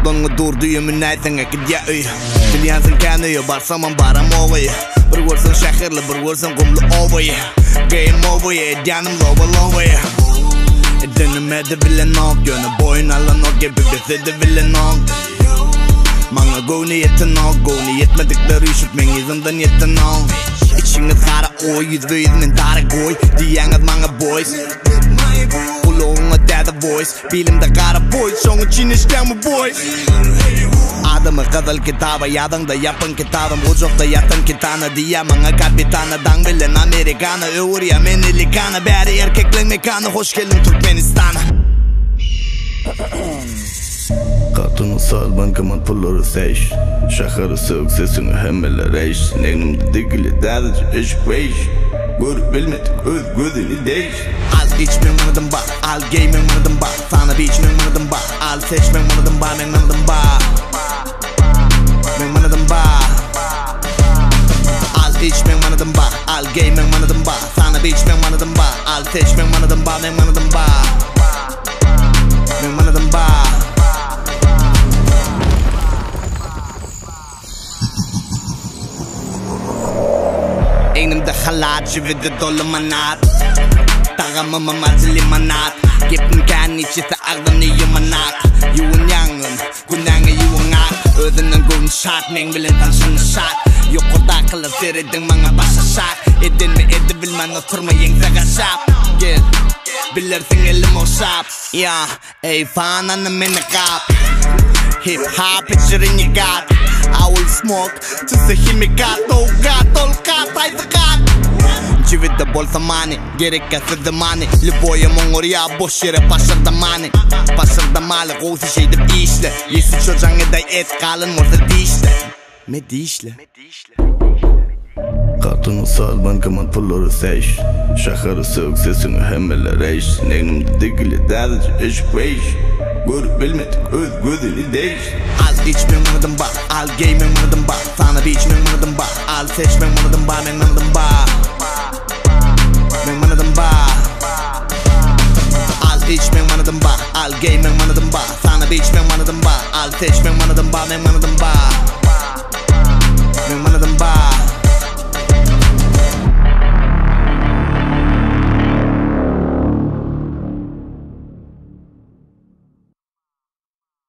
Yolunu durdu yemin aytın akıdya öy Bilyansın kanıyor barsaman baram ovay Bir görsen şehirli bir görsen kumlu ovay Gayim ovay edyanım lova lovay Denemedi bilen ok Gönü boyun alan ok gibi bizi bilen ok Bana go niyetin ok Go niyetmedikleri işit men yüzünden yetin ok İçiniz kara oy yüzünden tarık oy Diyanız bana boys Kulağına dada voice Bilimde kara boy Şonu çinişten mi boy Adamı kadal kitaba Yadında yapın kitabım Ucukta yatan kitana Diye bana kapitana Dan bilen Amerikana Öğürya menilikana Beri erkeklen mekanı Hoş geldin Türkmenistan'a Katını salban kaman pulları seç Şakarı sığık sesini hemmeler eş Neynimde dikili derdici eş beş Görüp bilmedik öz gözünü değiş Al içmen manadım bak Al giymen manadım bak Sana bir içmen manadım bak Al seçmen manadım bak Men manadım bak Men manadım bak Al içmen manadım bak Al giymen manadım bak Sana bir içmen manadım bak Al seçmen manadım bak Men manadım bak Men manadım bak Eynimde halat Jivide dolu manat Tağımı mamazı limanat Gepin kan içisi ağdan iyi manak Yuğun yangın Günanı yuğun ak Ödünün gün şart Men bilin tanışını şart Yok orada kılır seredin bana başa şak Edin mi edi bilmen oturma yengzega şap Gel Bilirsin elim o şap Ya ey fananı meni kap Hip hop içerin you got I will smoke to the himikat Oh God, all kat, I forgot Civide bol zamani, gerek kese zamani Liboya mongorya boş yere paşırda mani Paşırda mali, gozi şeyde işle Yesi çocuğun eday et kalın morda dişle Me dişle Katını salban kaman pulları seç Şakarı sığık sesini hemmeler eş Neynimde dikili derdici eş beş Görüp bilmedik öz gözünü değiş Al içmen manadım bak Al giymen manadım bak Sana bir içmen manadım bak Al seçmen manadım bak Men manadım bak Men manadım bak Al içmen manadım bak Al giymen manadım bak Sana bir içmen manadım bak Al seçmen manadım bak Men manadım bak Men manadım bak